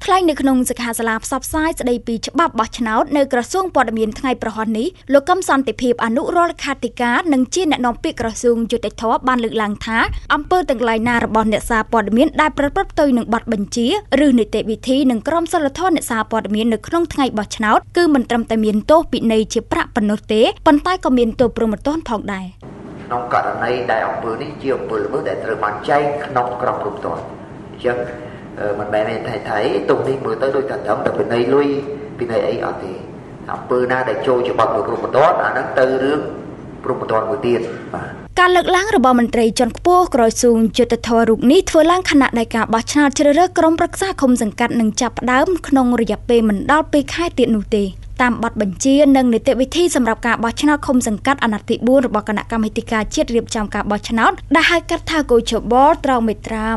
ថ្លែងនៅក្នុងសិក្ខាសាលាផ្សព្វផ្សាយស្ដីពីច្បាប់បោះឆ្នោតនៅក្រសួងព័ត៌មានថ្ងៃប្រហ័ននេះលោកកឹមសន្តិភាពអនុរដ្ឋលេខាធិការនិងជាអ្នកនាំពាក្យក្រសួងយុតិធម៌បានលើកឡើងថាអំពើទាំងឡាយណារបស់អ្នកសារព័ត៌មានដែលប្រព្រឹត្តទៅនឹងបទបញ្ជាឬនីតិវិធីនិងក្រមសីលធម៌អ្នកសារព័ត៌មាននៅក្នុងថ្ងៃបោះឆ្នោតគឺមិនត្រឹមតែមានទោសពិន័យជាប្រាក់ប៉ុណ្ណោះទេប៉ុន្តែក៏មានទោសព្រហ្មទណ្ឌផងដែរក្នុងករណីដែលអំពើនេះជាអំពើល្មើសដែលត្រូវបានចែងក្នុងក្រមព្រហ្មទណ្ឌអញ្ចឹងមិនមែនថៃទុំនេះមើលទៅដូចតែត្រឹមតែពិន័យលុយពិន័យអីអត់ទេអំពើណាដែលចូលជាបទព្រហ្មទណ្ឌអាហ្នឹងទៅរឿងព្រហ្មទណ្ឌមួយទៀតបាទការលើកឡើងរបស់មន្ត្រីជាន់ខ្ពស់ក្រសួងយុតិធម៌រូបនេះធ្វើឡើងខណៈដែលការបោះឆ្នោតជ្រើសរើសក្រុមប្រឹក្សាឃុំសង្កាត់នឹងចាប់ផ្ដើមក្នុងរយៈពេលមិនដល់2ខែទៀតនោះទេតាមបទបញ្ជានិងនីតិវិធីសម្រាប់ការបោះឆ្នោតឃុំសង្កាត់អាណត្តិទី4របស់គណៈកម្មាធិការជាតិរៀបចំការបោះឆ្នោតដែលហៅកាត់ថាកោជបត្រង់មេត្រា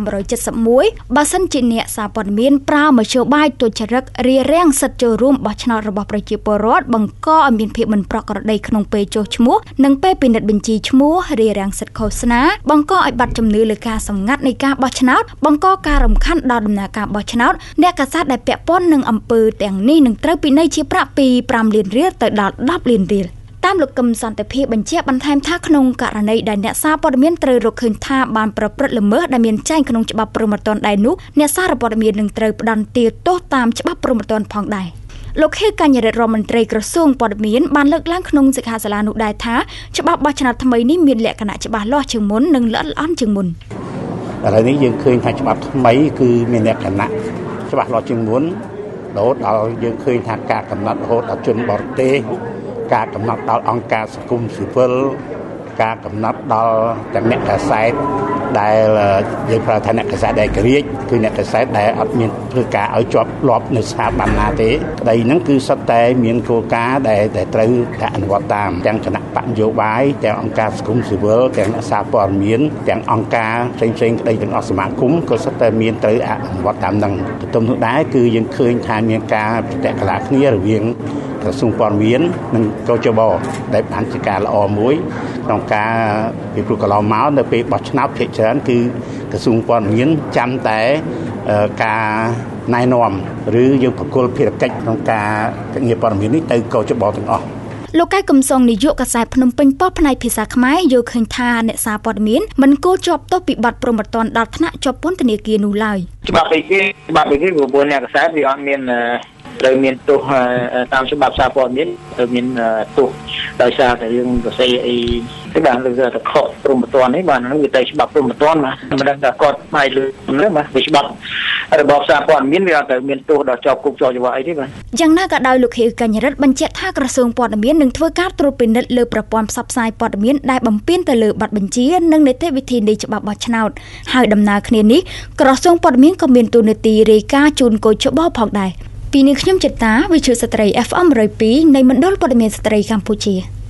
171បើសិនជាអ្នកសារព័ត៌មានប្រើមធ្យោបាយទុច្ចរិតរារាំងសិទ្ធិចូលរួមបោះឆ្នោតរបស់ប្រជាពលរដ្ឋបង្កឲ្យមានភាពមិនប្រក្រតីក្នុងពេលចុះឈ្មោះនិងពេលពិនិត្យបញ្ជីឈ្មោះរារាំងសិទ្ធិឃោសនាបង្កឲ្យបាត់ជំនឿលើការសម្ងាត់នៃការបោះឆ្នោតបង្កការរំខានដល់ដំណើរការបោះឆ្នោតអ្នកកាសែតដែលពាក់ព័ន្ធនឹងអំពើទាំងនេះនឹងត្រូវពិន័យជាប្រាក់ពី5លានរៀលទៅដល់10លានរៀលតាមលោកកឹមសន្តិភាពបញ្ជាក់បន្ថែមថាក្នុងករណីដែលអ្នកសារព័ត៌មានត្រូវរកឃើញថាបានប្រព្រឹត្តល្មើសដែលមានចែងក្នុងច្បាប់ព្រហ្មទណ្ឌដែរនោះអ្នកសារព័ត៌មាននឹងត្រូវផ្តន្ទាទោសតាមច្បាប់ព្រហ្មទណ្ឌផងដែរលោកខៀវកញ្ញរិទ្ធរដ្ឋមន្ត្រីក្រសួងព័ត៌មានបានលើកឡើងក្នុងសិក្ខាសាលានោះដែរថាច្បាប់បោះឆ្នោតថ្មីនេះមានលក្ខណៈច្បាស់លាស់ជាងមុននិងល្អិតល្អន់ជាងមុនឥឡូវនេះយើងឃើញថាច្បាប់ថ្មីគឺមានលក្ខណៈច្បាស់លាស់ជាងមុនរហូតដល់យើងឃើញថាការកំណត់រហូតដល់ជនបរទេសការកំណត់ដល់អង្គការសង្គមស៊ីវិលការកំណត់ដល់ទាំងអ្នកកាសែតដែលយើងប្រើថាអ្នកកាសែតដែលក្រៀកគឺអ្នកកាសែតដែលអត់មានធ្វើការឲ្យជាប់លាប់នៅស្ថាប័នណាទេក្តីហ្នឹងគឺសុទ្ធតែមានគោលការណ៍ដែលត្រូវអនុវត្តតាមទាំងគណៈបកនយោបាយទាំងអង្គការសង្គមស៊ីវិលទាំងអ្នកសារព័ត៌មានទាំងអង្គការផ្សេងៗក្តីទាំងអស់សមាគមក៏សុទ្ធតែមានត្រូវអនុវត្តតាមហ្នឹងទន្ទឹមនោះដែរគឺយើងឃើញថាមានការប្រតិកលាគ្នារវាងក្រសួងព័ត៌មាននិងកោជបដែលបានជាការល្អមួយក្នុងការពីព្រោះកន្លងមកនៅពេលបោះឆ្នោតភាគច្រើនគឺក្រសួងព័ត៌មានចាំតែការណែនាំឬយើងប្រគល់ភារកិច្ចក្នុងការងារព័ត៌មាននេះទៅកោជបទាំងអស់លោកកែកំសងនាយកកាសែតភ្នំពេញប៉ុស្តិ៍ផ្នែកភាសាខ្មែរយល់ឃើញថាអ្នកសារព័ត៌មានមិនគួរជាប់ទោសពីបទព្រហ្មទណ្ឌដល់ថ្នាក់ជាប់ពន្ធនាគារនោះឡើយច្បាប់អីគេព្រោះអ្នកកាសែតវាអត់មានត្រូវមានទោសតាមច្បាប់សារព័ត៌មានត្រូវមានទោសដោយសារតែរឿងប្រសិទ្ធអីតែបានលើកទៅខកព្រហ្មទណ្ឌនេះបាននឹងវាទៅច្បាប់ព្រហ្មទណ្ឌបាទមិនដឹងថាគាត់ផ្នែកលើនេះបាទវាច្បាប់របបសារព័ត៌មានវាអត់ត្រូវមានទោសដល់ជាប់គុកជាប់ច្បាប់អីទេបាទយ៉ាងណាក៏ដោយលោកខៀវកញ្ញរិទ្ធបញ្ជាក់ថាក្រសួងព័ត៌មាននឹងធ្វើការត្រួតពិនិត្យលើប្រព័ន្ធផ្សព្វផ្សាយព័ត៌មានដែលបំពានទៅលើបទបញ្ជានិងនីតិវិធីនៃច្បាប់បោះឆ្នោតហើយដំណើរគ្នានេះក្រសួងព័ត៌មានក៏មានតួនាទីរាយការណ៍ជូនកោជបផងដែរពីនេះខ្ញុំចិត្តតាវិទ្យុស្ត្រី FM 102នៃមណ្ឌលព័ត៌មានស្ត្រីកម្ពុជា